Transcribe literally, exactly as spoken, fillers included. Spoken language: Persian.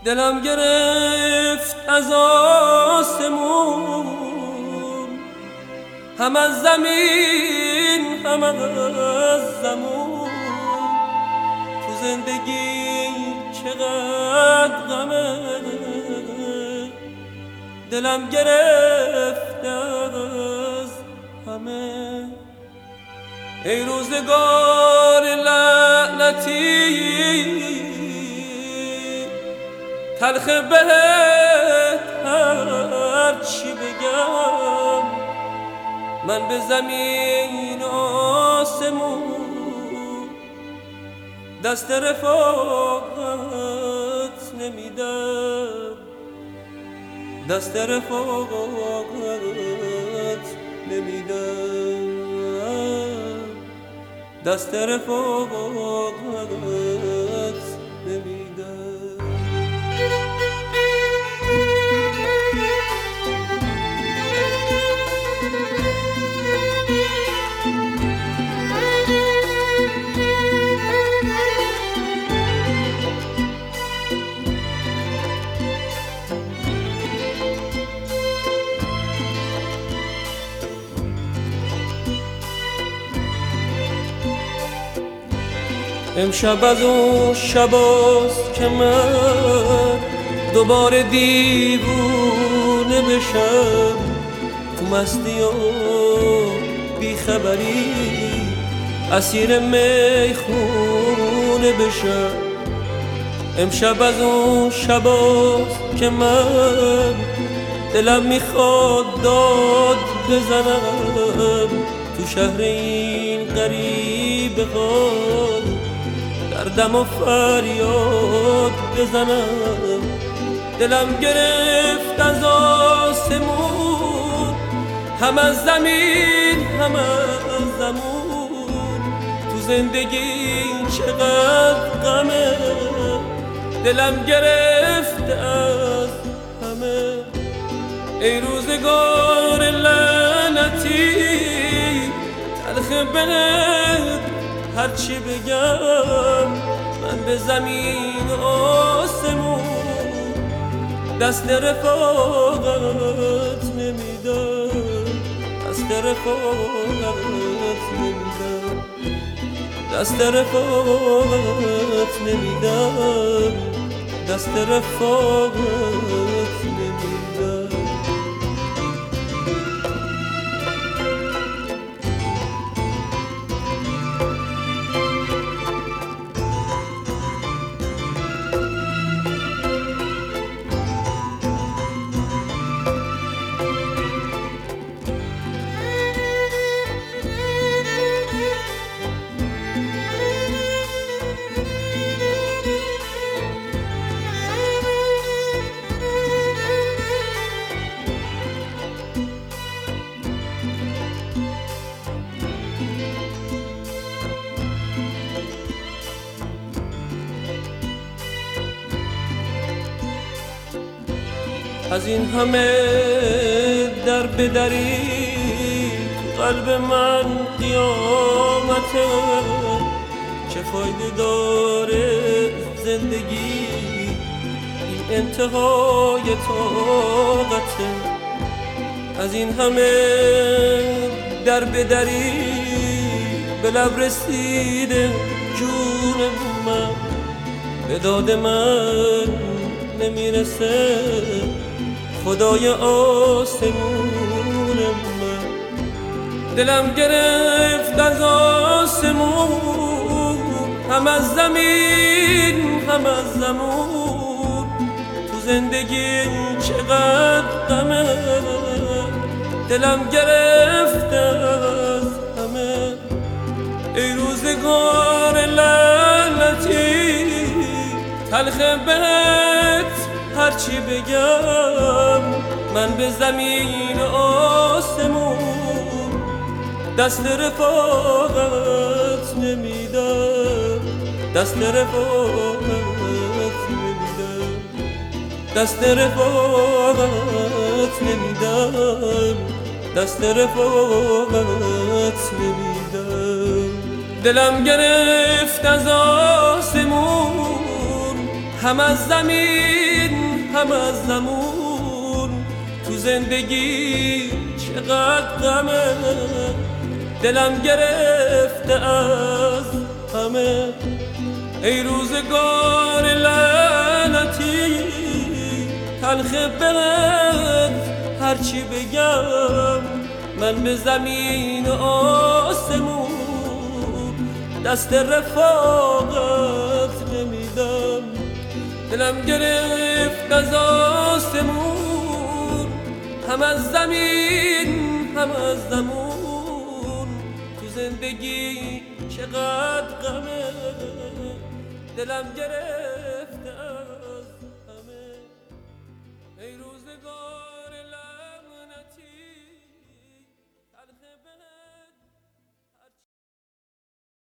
دلم گرفت از آسمون، هم از زمین هم از زمون. تو زندگی چقدر غمه، دلم گرفت از همه. ای روزگار لعنتی، تلخ بهت هر چی بگم، من به زمین آسمون دست رفاقت نمیدم، دست رفاقت نمیدم، دست رفاقت نمیدم. امشب از اون شباست که من دوباره دیوونه بشم، تو مستی و بیخبری اسیر میخونه بشم. امشب از اون شباست که من دلم میخواد داد بزنم، تو شهر این غریبه ها دردم و فریاد بزنم. دلم گرفت از آسمون، هم از زمین هم از زمون. تو زندگی چقدر غمه، دلم گرفت از همه. ای روزگار لعنتی، تلخ بهت هر چی بگم، من به زمین آسمون دست رفاقت نمیدم، دست رفاقت نمیدم، دست رفاقت نمیدم، دست رفاقت نمیدم. از این همه در بدری تو قلب من قیامته، چه فایده داره زندگی، این انتهای طاقته. از این همه در بدری به لب رسیده جون من، به داد من نمیرسه خدای آسمون من. دلم گرفت از آسمون، هم از زمین هم از زمون. تو زندگی چقدر غمه، دلم گرفت از همه. ای روزگار لعنتی، تلخ بهت هر چی بگم، من به زمین آسمون دست رفاقت نمیدم، دست رفاقت نمیدم، دست رفاقت نمیدم، دست رفاقت نمیدم. دلم گرفت از آسمون، هم از زمین هم از زمون. تو زندگی چقدر غمه، دلم گرفته از همه. ای روزگار لعنتی، تلخ بهت هرچی بگم، من به زمین و آسمون دست رفاقت نمیدم. دلم گرفت از آسمون، هم از زمین هم از زمون. تو زندگی چقدر غمه، دلم گرفت